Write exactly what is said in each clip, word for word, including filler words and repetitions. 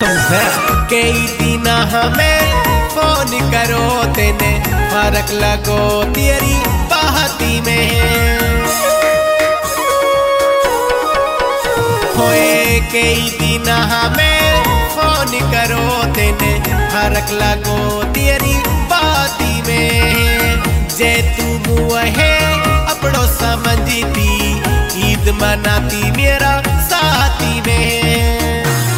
तुमसे कई दिन हमें फोन करो तेने फर्क लगो तेरी बाती में होए कई दिन हमें फोन करो तेने फर्क लगो तेरी बाती में जे तू मुहे अपनों समझती ईद मनाती मेरा साथी में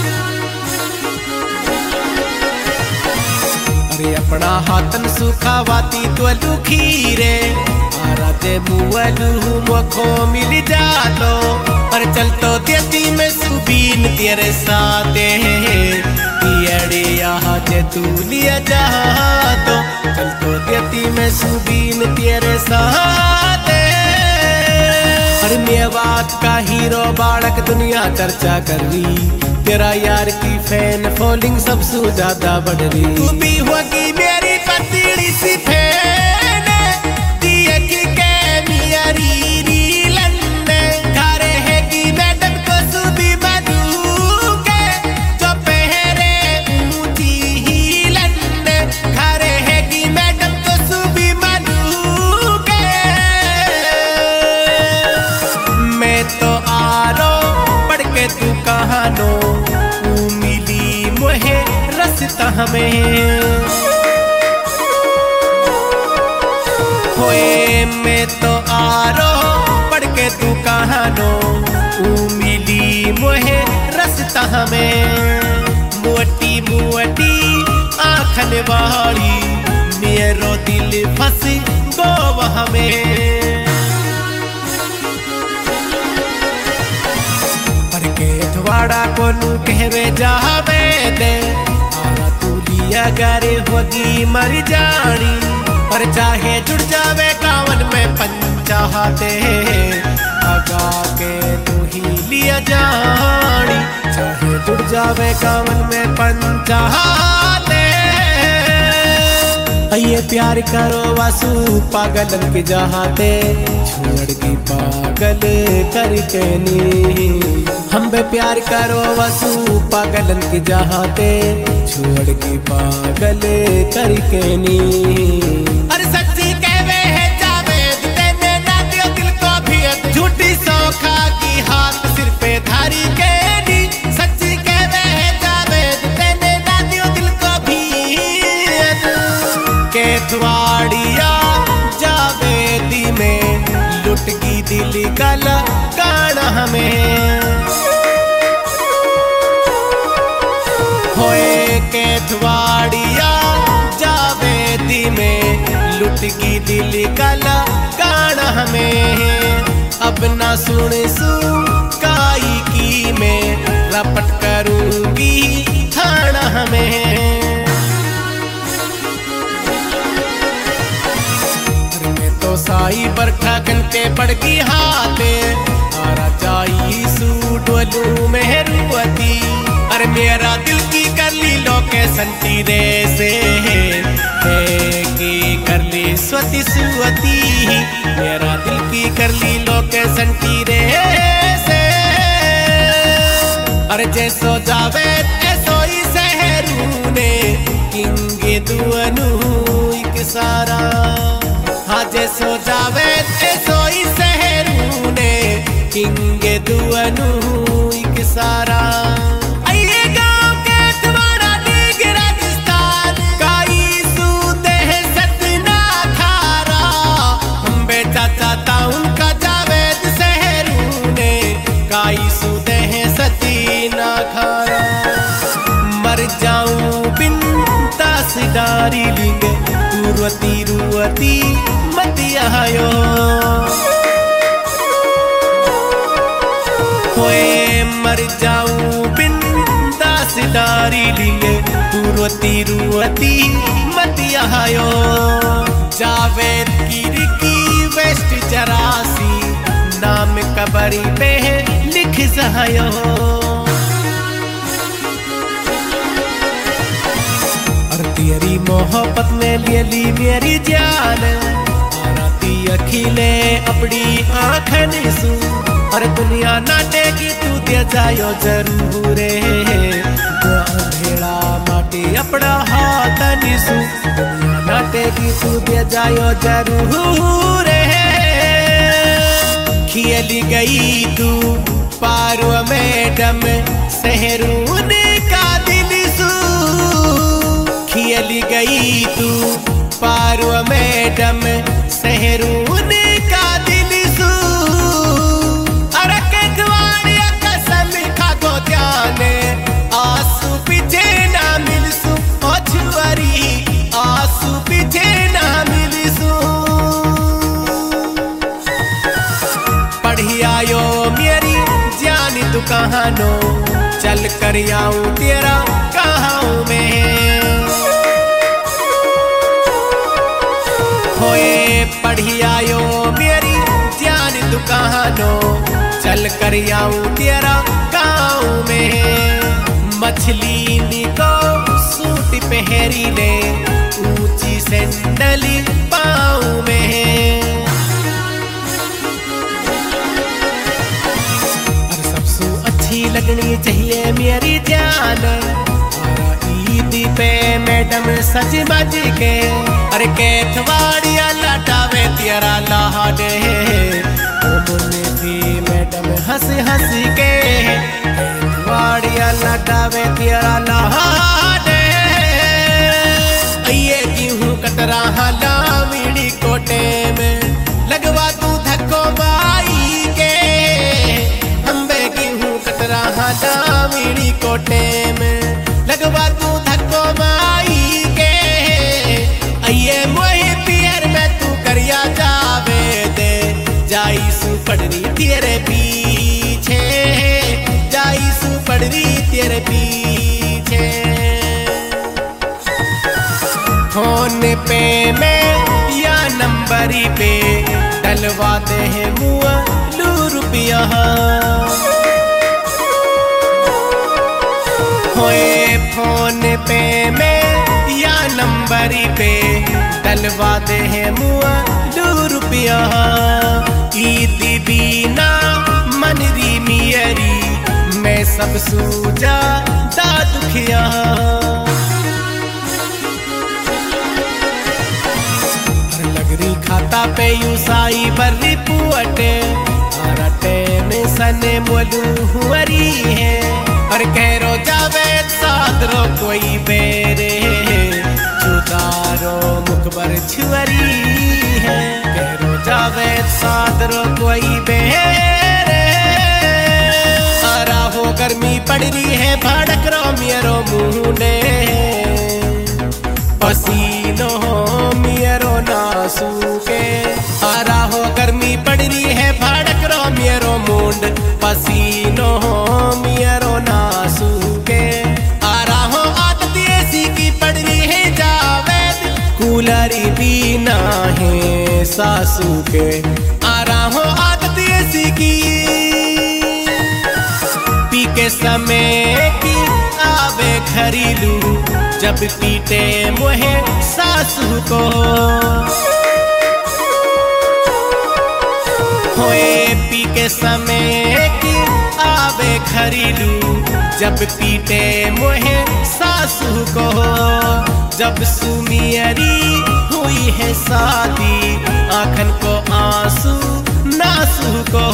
अरे अपना हाथन सुखावाती तो लुखी रे आराते मुअलू मुखो मिल जातो पर चल तो देती में सुबीन तेरे साथे तियड़े यहाँ जे तू लिया जा तो चल तो देती में सुबीन तेरे साथे अरे मेवात का हीरो बालक दुनिया चर्चा कर रही तेरा यार की फैन फॉलोइंग सबसे ज्यादा बढ़ रही तू भी होगी मेरी पतली सी फैन दिए की कैमियरी रीलन घरे है की मैडम को सुबी मधु के जो पहरे ऊंची हीलन घरे है की मैडम को सुबी मधु के मैं तो आ रो पढ़ के तू कहानो मिली मुहे रस्ता हमें होए मैं तो आरो पढ़ के तू कहानो मिली मुहे रस्ता हमें मोटी मोटी आँखन वाली मेरो दिल फंस गो हमें वाड़ा को नू कहवे जावे दे आरा तू लिया गारे होगी मर जानी पर चाहे जुड़ जावे कावन में पंचाहते आगा के तू ही लिया जानी चाहे जुड़ जावे कावन में पंचाहते ये प्यार करो वासु पागलन के जहाते छोड़ की पागल करके नी हम बे प्यार करो वासु पागलन के जहाते छोड़ की पागल करके नी अरे सच्ची कहवे है जावेद तेने ना दियो दिल को भी झूठी सौखा की हाथ सिर पे धारी के नी सच्ची कहवे है जावेद तेने ना दियो दिल को भी के थवाड़िया जावेदी में लुट की दिल का लगाना हमें होए के थवाड़िया जावेदी में लुट की दिल का लगाना हमें अब ना सुन सू काई की मैं रपट करूंगी थाना हमें साई बरखा घंटे पड़ गई हाथे आरा जाई सूट वलू मेहरुवती अरे मेरा दिल की कर ली लोकेशन तीरे से है की कर ली स्वती सुवती मेरा दिल की कर ली लोकेशन तीरे से अरे जैसो जावे ऐसो ही सहरू ने किंगे दुअनु एक सारा हाँ जैसो जावे ऐसो ही सहरू ने किंगे दुअनु एक सारा आइए गाँव के तुम्हारा लीग राजस्थान काई सूते है सतना खारा हम बेचा चाहता उनका जावेद सहरू ने काई सूते है सतना खारा मर जाऊं बिन तासदारी लिंगे रुवती रुवती मती आयो होए मर जाऊं बिन दासदारी लिंगे रुवती रुवती मती आयो जावेद की रिकी वेस्ट चरासी नाम कबरी पे लिख सहायो तेरी मोहब्बत में ले ली मेरी जान आराती अखिले अपनी आँखन सू और दुनिया नाटेगी तू दे जायो जरूर अंधेरा माटी अपना हाथ निसु दुनिया नाटे की तू दे जायो जरूर खियली गई तू पारो मैडम सहरून का दिल सू खियली गई तू पारो मैडम सहरून का दिल सू अरे के द्वारिया कसम खा गो ध्यान आंसू पीछे ना मिलसू ओ छुअरी आंसू पीछे ना मिलसू पढ़ियायो मेरी जान तू कहानो चल कर आऊं तेरा कहाँ में होए पढ़ियायो मेरी जान तू कहानो चल कर आऊं तेरा गाँव में मछली निको सूट पहरी ले ऊंची सैंडली पाँव में लगनी चाहिए मेरी जान ईद पे मैडम सज बज के अरे कैथवाड़िया लटावे तेरा लाडे मुन्ने भी मैडम हंस हंस के कैथवाड़िया लटावे तेरा लाडे ये गेहूं कतरा हला मीड़ी कोटे में लगवा तू धक्को बाई के मीड़ी कोटे में लगवा तू धक्को माई के अये मोहे पियर में तू करिया जावे दे जाई सु पड़री तेरे पीछे जाई सु पड़री तेरे पीछे फोन पे में या नंबरी पे डलवा दे है मुआ लू रुपया होए फोन पे में या नंबरी पे डलवा दे है मुआ दो रुपया ईद बीना मनरी मियरी मैं सब सूजा दा दुखिया लगरी खाता पे यू साई बर्री पुअटे अरटे में सने मोलू हुअरी है और कह रो जावे सादरो कोई बेरे चुदारो मुखबर छुअरी है कह रो जावे सादरो कोई बेरे आरा हो गर्मी पड़ रही है भड़क रो मेरो मुंडे पसीनो मेरो नासू के आरा हो गर्मी पड़ रही है भड़क रो मेरो मुंड पसीनो मेरो नासू के आरा हो आदत ऐसी की पड़ रही है जावेद कूलरी भी ना है सासू के आरा हो आदत ऐसी की पी के समय की आवे घरेलू जब पीटे मोहे सासू को होए पी के समय की आवे घरेलू जब पीटे मोहे सासू को जब सुमियरी हुई है शादी आँखन को आंसू नासू को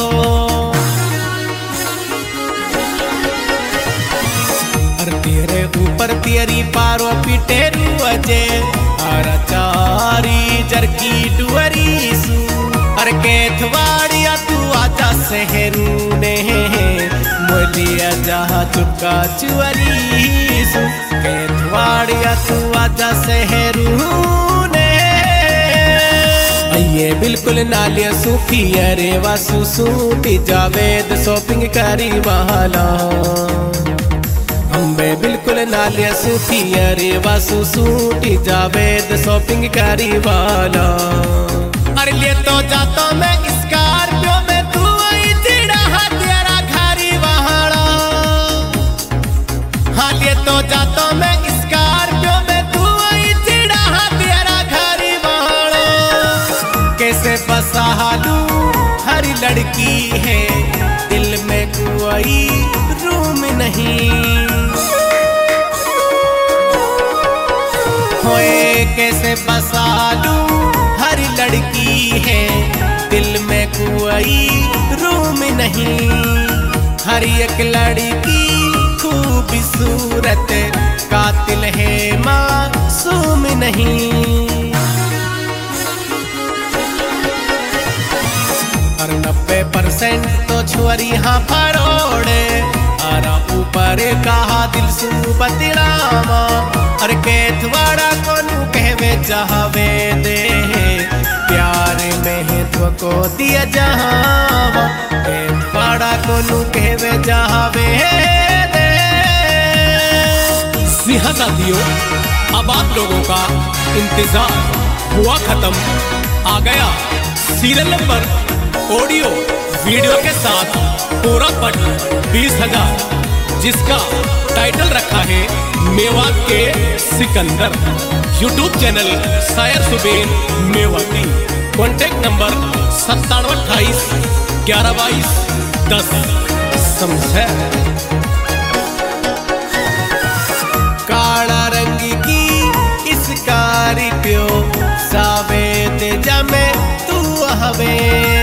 तेरे ऊपर तेरी पारो पिटे रुअजे और चारी जरकी डुअरी सू और केथवाड़िया तू आजा शहरू ने मोलिया जहाँ चुका चुअरी सू केथवाड़िया तू आजा शहरू ने ये बिल्कुल नालिया सूफी अरे वासु सूटी जावेद शॉपिंग करी वाला अम्बे बिल्कुल नालिया सूफी अरे वासु सूटी जावेद शॉपिंग करी वाला अरे लिए तो जाता मैं स्कॉर्पियो में तू आई चिड़ा तेरा घरी वहाड़ा हाँ लिए तो जाता मैं स्कॉर्पियो में तू आई चिड़ा तेरा घरी वहाड़ा कैसे बसा हालू हर लड़की है दिल में कोई रूम नहीं होए कैसे बसा लूं हर लड़की है दिल में कोई रूम नहीं, हर एक लड़की खूबसूरत कातिल है मासूम नहीं। और नब्बे परसेंट तो छुअरी हाँ फरोड़े आरा ऊपर कहा दिल सू बतिड़ावा और केथवाड़ा कोनू कहवे चाहवे दे प्यार में तो को दिया जहावा केथवाड़ा कोनू कहवे चाहवे दे। सिंहा साथियों, अब आप लोगों का इंतजार हुआ खत्म, आ गया सीरियल नंबर ऑडियो वीडियो के साथ पूरा पट बीस हजार जिसका टाइटल रखा है मेवात के सिकंदर। यूट्यूब चैनल शायर सुबेन मेवाती। कॉन्टेक्ट नंबर सत्तानवे अट्ठाईस ग्यारह बाईस दस। समझे? काला रंग की इस कारी प्यो सावेद जमे तू हवे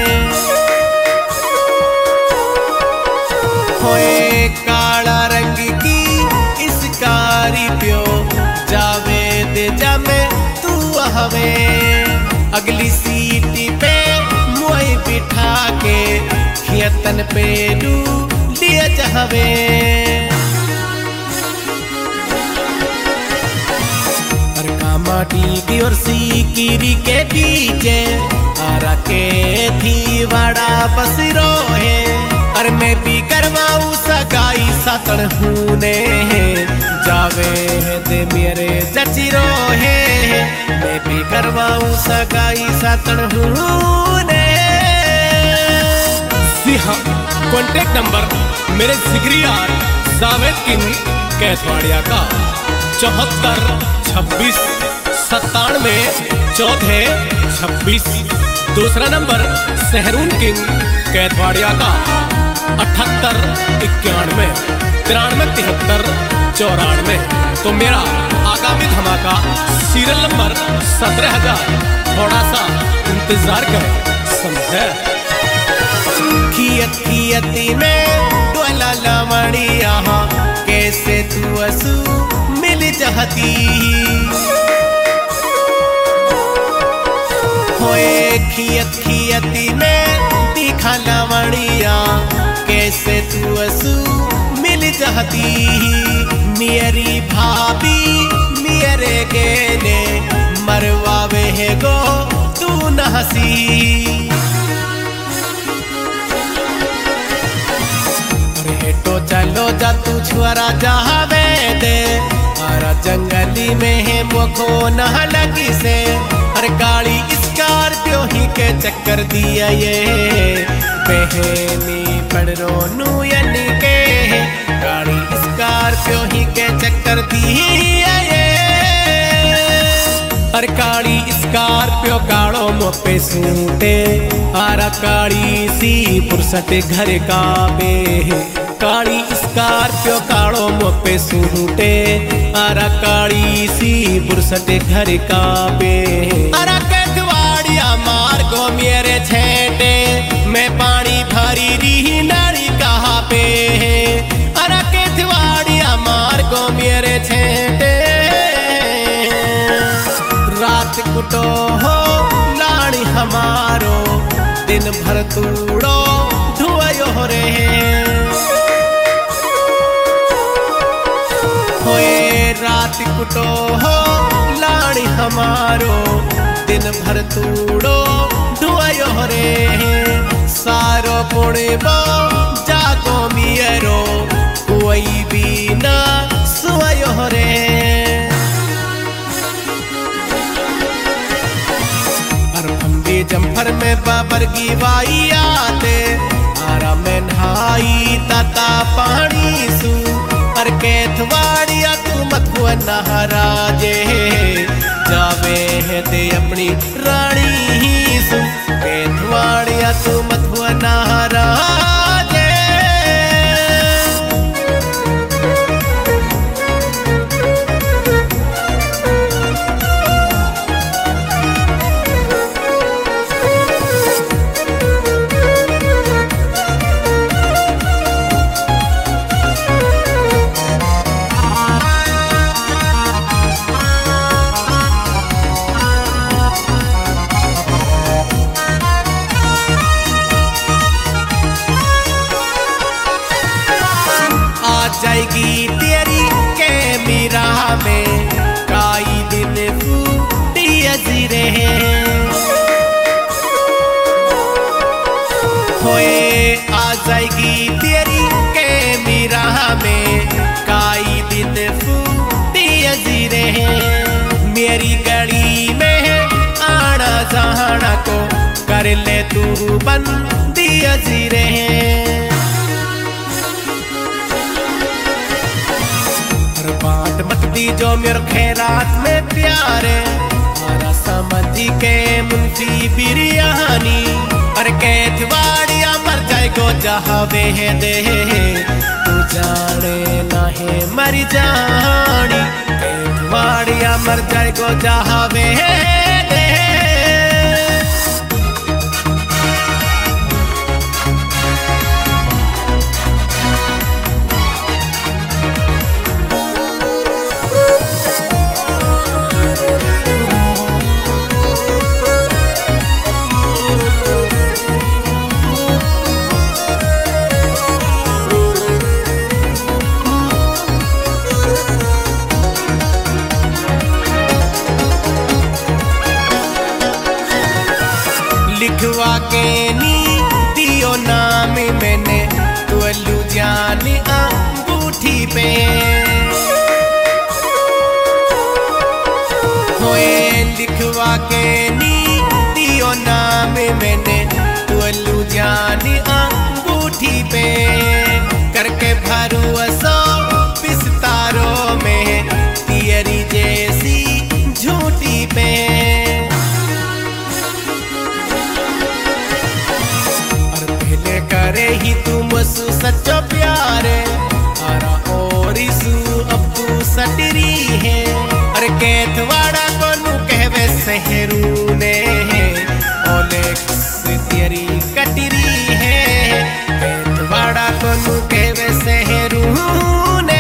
होए काला रंग की इस कारी प्यो जावेद जमे तू हवे। अगली सीट पे मुई बिठा के खियतन पे लू लिए चाहवे माटी की और सीकिरी के पीछे आरा के थी बड़ा बसरो है और मैं भी करवाऊँ सगाई सातन हूने जावे है दे मेरे जचिरो है मैं भी करवाऊँ सगाई सातन हूने। सिंहा कॉन्टेक्ट नंबर मेरे जिगरी यार जावेद किंग कैथवाड़िया का चौहत्तर छब्बीस सत्तानवे चौथे छब्बीस। दूसरा नंबर सहरून किंग कैथवाड़िया का अठहत्तर इक्यानवे तिरानवे तिहत्तर चौरानवे। तो मेरा आगामी धमाका सीरियल नंबर सत्रह हजार थोड़ा सा इंतजार करें। समझे? खियत खियती में डोला लवड़िया कैसे तू असू मिल चाहती होए खियत खियती में दिखा लवड़िया कैसे तू असू मिल चाहती। मेरी भाभी मेरे गेले मरवावे है गो तू न हसी तो चलो जा तू छुआरा जावे दे आरा जंगली में है मुखो न लगी से हर गाड़ी स्कॉर्पियो ही के चक्कर दिया ये बहनी पड़ रोनू यानी के गाड़ी स्कॉर्पियो ही के चक्कर दिया ये हर गाड़ी स्कॉर्पियो काड़ो मोपे सूटे आरा काड़ी सी पुरसट घर का बे काली स्कॉर्पियो काड़ो मोपे सूटे आरा काली सी बुरसटे घर का बे आरा केथवाड़िया मार्गो मेरे छेटे मैं पानी भरी रही नारी कहाँ पे आरा केथवाड़िया मार्गो मेरे छेटे रात कुटो हो लाड़ी हमारो दिन भर तूड़ो धुआयो रे होए रात कुटो हो लाड़ी हमारो दिन भर तूड़ो धुआयो रे सारो पुणे बो जागो मियरो कोई भी ना सुयो रे। अरफंदी जम्फर में बाबर की वाई आते आरा में नहाई ताता पानी सू पर केथवाड़िया तू मथुआ नहराजे जावे है ते अपनी रानी ही सु केथवाड़िया तू मथुआ नहराजे। में काई दिन फूटी अजरे होए आ जाएगी तेरी के मीरा में काई दिन फूटी अजरे मेरी गली में आना जाना को कर ले तू बंदी अजरे बाट मत दी जो मेरे खैरात में प्यारे आरा समझी के मुंशी बिरयानी और कैथवाड़िया मर जाए गो जहावे है दे तू जाने ना है मर जानी कैथवाड़िया मर जाए गो जहावे है दे लिखवा के नी दियो नाम मैंने तुअलू जानी अंगूठी पे होए लिखवा के नी दियो नाम मैंने तुअलू जानी अंगूठी पे करके भरू सो बिस्तारों में तियरी जैसी झूठी पे करे ही तुम सु सच्चो प्यारे आरा और सु अब तू सटरी है अरे कैथवाड़ा को नु कहवे सहरू ने ओलेक्स तेरी कटरी है कैथवाड़ा को नु कहवे सहरू ने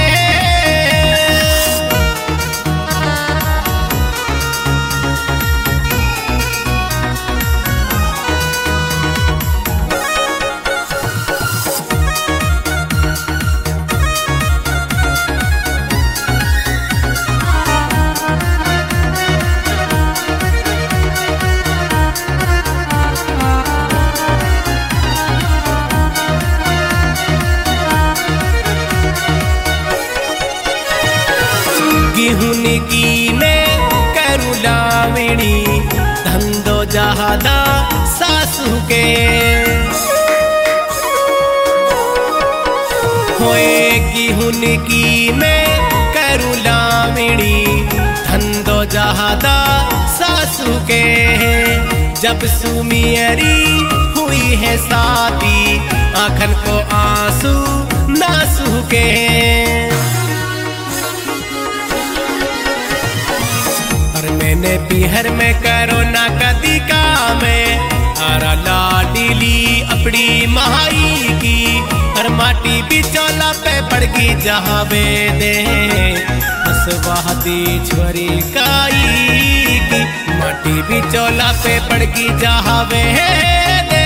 गेहूं की मैं करू लावणी धंधो जहादा सासू के होए गेहूं की मैं करू लावणी धंधो जहादा सासू के जब सुमियरी हुई है शादी आंखन को आंसू नासू के मैंने पीहर में करोना कदी का में आरा लाडीली अपनी महाई की हर माटी बिचौला पे पड़ गई जहावे दे हसवादी छोरी काई की माटी बिचौला पे पड़ गई जहावे दे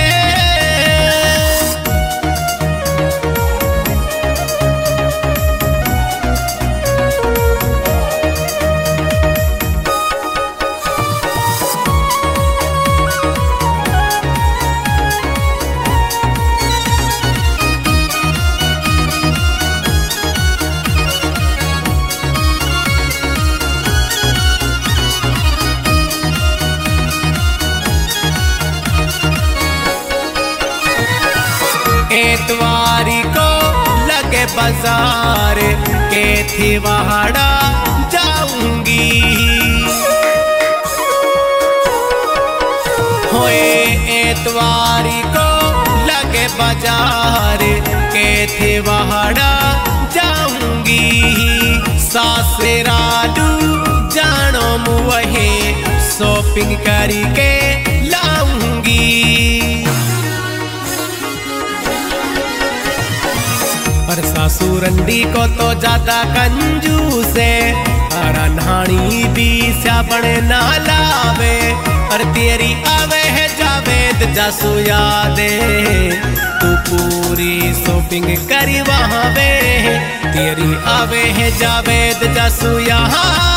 एतवारी को लगे बाजार कैथवाड़ा जाऊंगी होए एतवारी को लगे बाजार कैथवाड़ा जाऊंगी सासरालू जानो मुहे शॉपिंग करके लाऊंगी पर सासुरंडी को तो ज्यादा कंजूस है अरा नहानी भी स्यापण ना लावे पर तेरी आवे है जावेद जासू यादे तू पूरी शॉपिंग करी वहाँ वे तेरी आवे है जावेद जासू यहाँ